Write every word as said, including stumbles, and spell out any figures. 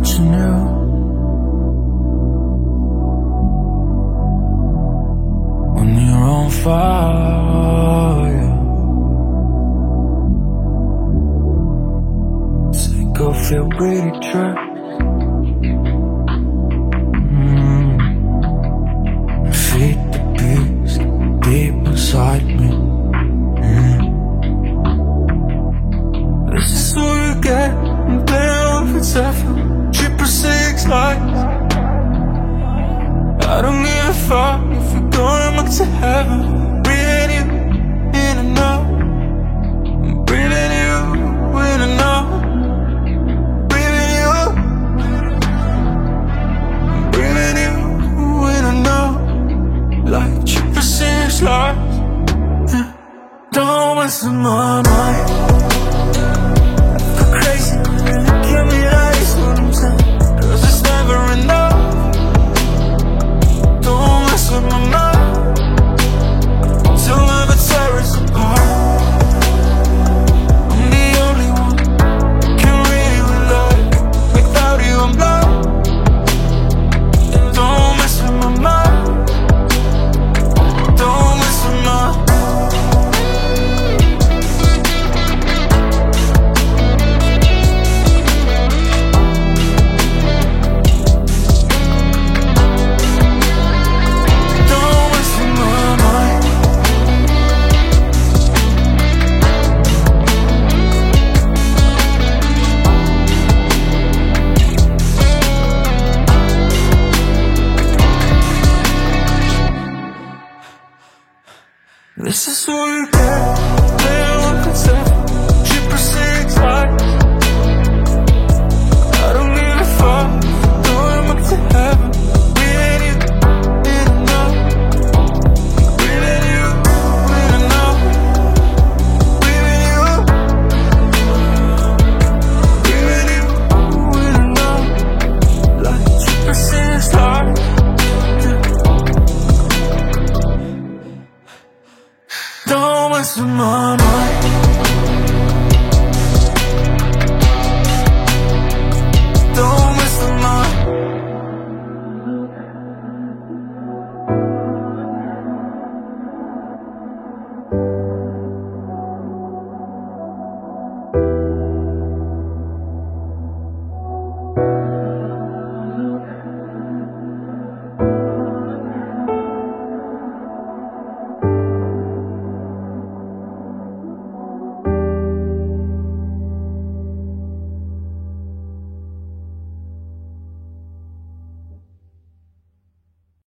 watching you. When you're on fire, take off your pretty dress, mm. Feed the beast deep inside me, mm. This is what you get. I'm playing with seven, triple six lights. I don't give a fuck if we're going back to heaven. Breathing you in and out, I'm breathing you in and out, breathing you, I'm breathing you in and out, like triple six lights. Yeah. Don't mess with my mind. Crazy, give me ice when I'm sad, 'cause it's never enough. Don't mess with my mind, till never tear us apart. I'm the only one who can really love. Without you I'm blind. Don't mess with my mind, don't mess with my mind. This is what you get. Playing with consent, triple six lights. I don't give a fuck, going back to heaven. Breathing you in and out, breathing you in and out, breathing you, breathing you in and out, like triple six lights. Don't mess with my mind.